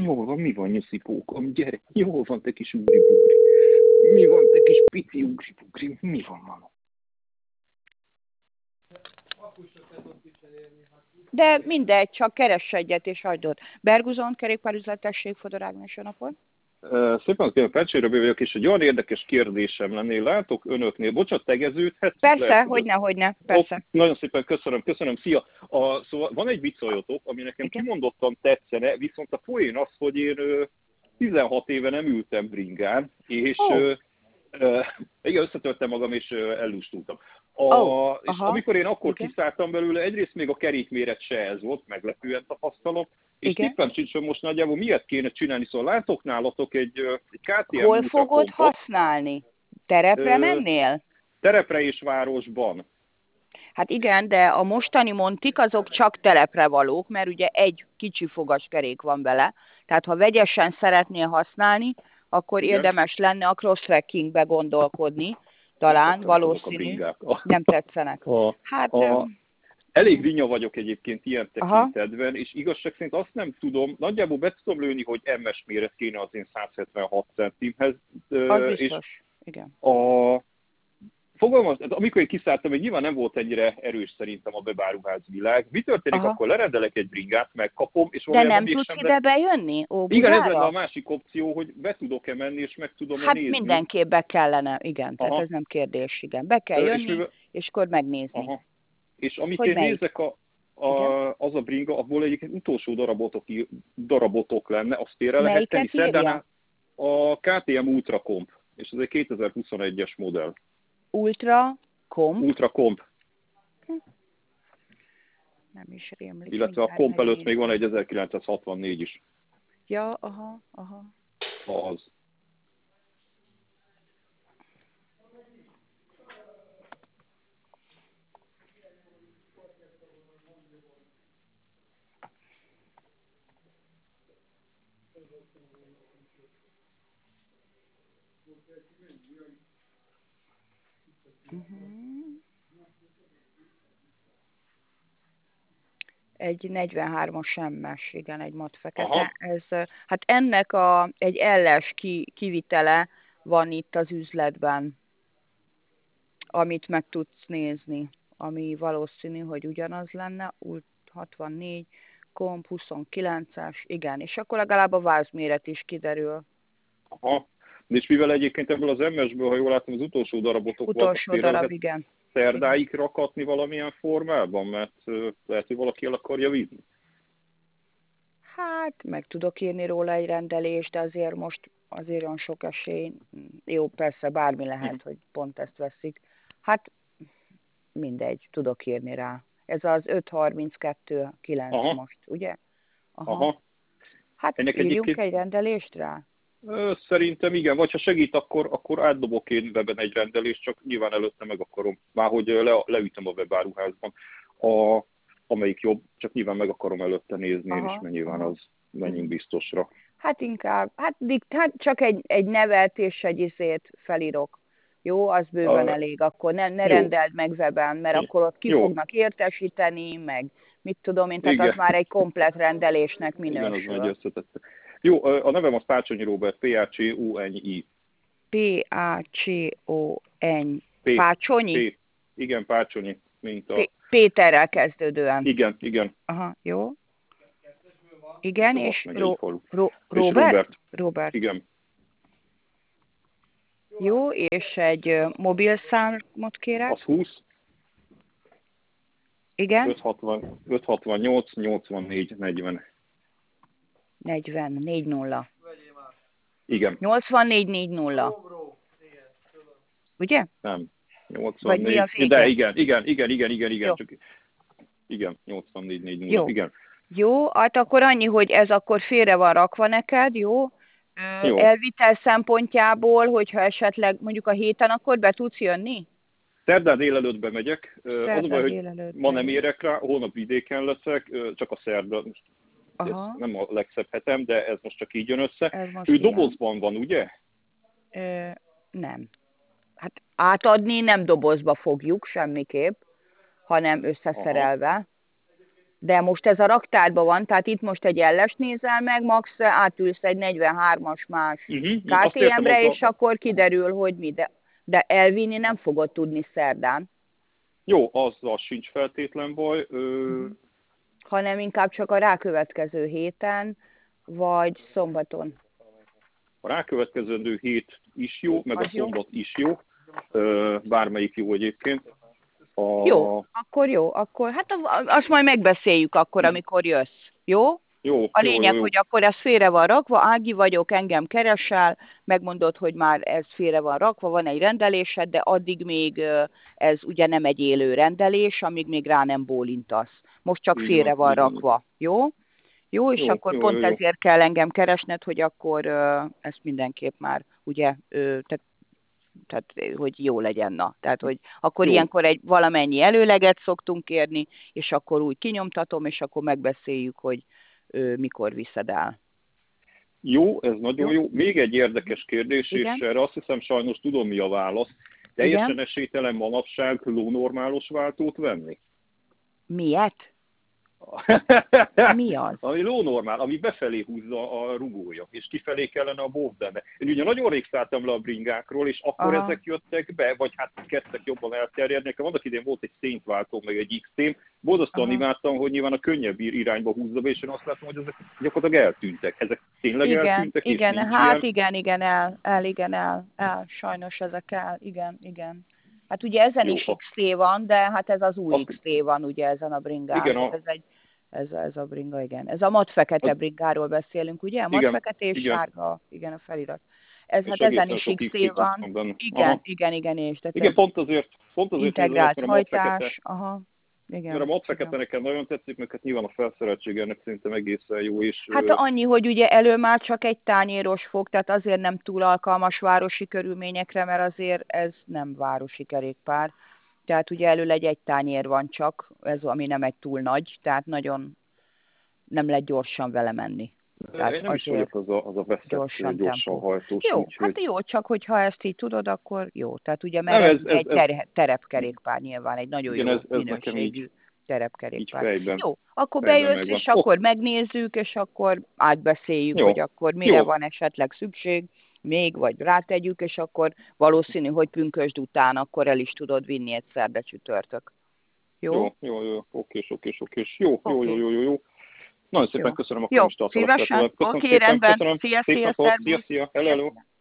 Jól van, mi van, nyuszipókom? Gyere, jól van, te kis ugri-bugri. Mi van, te kis pici ugri-bugri? Mi van, mama? De mindegy, csak keress egyet és hagyd ott. Berguzon, kerékpárüzletesség, Fodor Ágnes a napon. Szépen kérem, Pecsére vagyok, és egy olyan érdekes kérdésem lennél. Látok önöknél, bocsánat, tegeződhet? Persze, hogyne, persze. Nagyon szépen köszönöm, szia. Szóval van egy viccajotok, ami nekem Igen? kimondottan tetszene, viszont a poén az, hogy én 16 éve nem ültem bringán, és igen, összetörtem magam, és ellustultam. És amikor én akkor kiszálltam belőle, egyrészt még a kerékméret se ez volt, meglepően tapasztalom, és tippem sincs, hogy most nagyjából miért kéne csinálni. Szóval látok nálatok egy KTM Hol fogod használni? Terepre mennél? Terepre és városban. Hát igen, de a mostani Montik azok csak telepre valók, mert ugye egy kicsi fogaskerék van vele. Tehát ha vegyesen szeretnél használni, akkor igen, érdemes lenne a cross-trackingbe gondolkodni. Talán, valószínű. Nem tetszenek. Elég rinya vagyok egyébként ilyen tekintetben, és igazság szerint azt nem tudom, nagyjából be tudom lőni, hogy MS méret kéne az én 176 centimhez. Az biztos, igen. Fogalmaz, amikor én kiszálltam, hogy nyilván nem volt ennyire erős szerintem a webáruház világ. Mi történik, akkor lerendelek egy bringát, megkapom, és de nem tudsz ide bejönni? Igen, ez lenne a másik opció, hogy be tudok-e menni, és meg tudom-e nézni. Hát mindenképp be kellene, igen, tehát ez nem kérdés, igen. Be kell jönni, és akkor megnézni. És amit én nézek, az a bringa, abból egyébként utolsó darabotok lenne, azt félre lehet tenni. Szerdán a KTM Ultra Comp, és ez egy 2021-es modell. Ultra Comp? Nem is rémlik. Illetve a Comp előtt még van egy 1964 is. Ja, aha. Az. Egy 43-as MS, igen, egy mat fekete. Hát ennek egy LS kivitele van itt az üzletben, amit meg tudsz nézni, ami valószínű, hogy ugyanaz lenne, 64, Comp 29-es, igen, és akkor legalább a vázméret is kiderül. Aha, és mivel egyébként ebből az MS-ből, ha jól látom, az utolsó darabotok utolsó darab, igen. Szerdáig rakatni valamilyen formában, mert lehet, hogy valaki el akarja vinni. Hát, meg tudok írni róla egy rendelést, de azért olyan sok esély. Jó, persze, bármi lehet, hogy pont ezt veszik. Hát, mindegy, tudok írni rá. Ez az 532-9 most, ugye? Aha. Hát, írjunk egy rendelést rá? Szerintem igen, vagy ha segít, akkor átdobok én webben egy rendelést, csak nyilván előtte meg akarom. Már hogy leütöm a webáruházban, amelyik jobb, csak nyilván meg akarom előtte nézni én is, mert nyilván az menjünk biztosra. Hát inkább, hát csak egy nevet és egy izét felírok. Jó, az bőven elég, akkor ne rendeld meg weben, mert akkor ott ki fognak értesíteni, meg mit tudom én, tehát az már egy komplett rendelésnek minősül. Igen, az megy összetette. Jó, a nevem az Pácsonyi Róbert, P-A-C-O-N-I. P-A-C-O-N. Pácsonyi? Igen, Pácsonyi, mint a... Péterrel kezdődően. Igen. Aha, jó. Igen, és Robert? Igen. Jó, és egy mobilszámot kérek. Az 20. Igen. 568 84 40. 40. Igen. 8440. Ugye? Nem. 84. Vagy mi a féke? De igen. Csak, igen, 8440. Jó. Igen. Jó, hát akkor annyi, hogy ez akkor félre van rakva neked, jó? Elvitel szempontjából, hogyha esetleg mondjuk a héten, akkor be tudsz jönni? Szerdán délelőtt bemegyek. Az a baj, hogy ma nem érek rá, holnap vidéken leszek, csak a szerda. Ez nem a legszebb hetem, de ez most csak így jön össze. Ő dobozban van, ugye? Nem. Hát átadni nem dobozba fogjuk semmiképp, hanem összeszerelve. De most ez a raktárban van, tehát itt most egy elles nézel meg, max átülsz egy 43-as más KTM-re, és akkor kiderül, hogy mi. De elvinni nem fogod tudni szerdán. Jó, azzal sincs feltétlen baj. Hanem inkább csak a rákövetkező héten, vagy szombaton. A rákövetkező hét is jó, meg a szombat is jó. Bármelyik jó egyébként. Jó, akkor hát azt majd megbeszéljük akkor, amikor jössz. Jó? Jó, a lényeg, jó. hogy akkor ez félre van rakva, Ági vagyok, engem keresel, megmondod, hogy már ez félre van rakva, van egy rendelésed, de addig még ez ugye nem egy élő rendelés, amíg még rá nem bólintasz. Most csak félre van rakva. Jó? Jó, és akkor pont ezért kell engem keresned, hogy akkor ezt mindenképp már ugye, tehát hogy jó legyen, na. Tehát, hogy akkor ilyenkor valamennyi előleget szoktunk kérni, és akkor úgy kinyomtatom, és akkor megbeszéljük, hogy mikor viszed el. Jó, ez nagyon jó. Még egy érdekes kérdés, és erre azt hiszem sajnos tudom mi a válasz. Teljesen esélytelen manapság lónormálos váltót venni? Miért? Mi az? Ami lónormál, ami befelé húzza a rugója, és kifelé kellene a bóvdeme. Én ugye nagyon rég szálltam le a bringákról, és akkor ezek jöttek be, vagy hát kezdtek jobban elterjedni. Nekem annak idején volt egy széntváltó, meg egy X-tém. Borzasztóan imádtam, hogy nyilván a könnyebb irányba húzza be, és én azt látom, hogy ezek gyakorlatilag eltűntek. Ezek tényleg eltűntek? Igen, hát ilyen... el. Sajnos ezek el. Igen. Hát ugye ezen is XT van, de hát ez az új XT van ugye ezen a bringán. Igen, ez a bringa, igen. Ez a matfekete bringáról beszélünk, ugye? Matfekete és sárga, igen, a felirat. Ez hát ezen is XT van. Igen. És igen, pont azért integrált hajtás, igen. A matfekete nekem nagyon tetszik, mert hát nyilván a felszereltség ennek szerintem egészen jó is. Hát annyi, hogy ugye elő már csak egy tányéros fog, tehát azért nem túl alkalmas városi körülményekre, mert azért ez nem városi kerékpár. Tehát ugye elől egy tányér van csak, ez ami nem egy túl nagy, tehát nagyon nem lehet gyorsan vele menni. Tehát én nem is vagyok az a veszett gyorsan hajtós. Jó, hát jó, csak hogyha ezt így tudod, akkor jó. Tehát ugye, mert ez egy terepkerékpár nyilván, egy nagyon jó minőségű terepkerékpár. Jó, akkor bejössz, és akkor megnézzük, és akkor átbeszéljük, hogy akkor mire van esetleg szükség még, vagy rátegyük, és akkor valószínű, hogy pünkösd után akkor el is tudod vinni egy szerda csütörtök. Jó? Jó. Oké. Jó. Nagyon szépen köszönöm, akkor most tartalak. Szívesen, oké, rendben. Szia. Szia. Hello.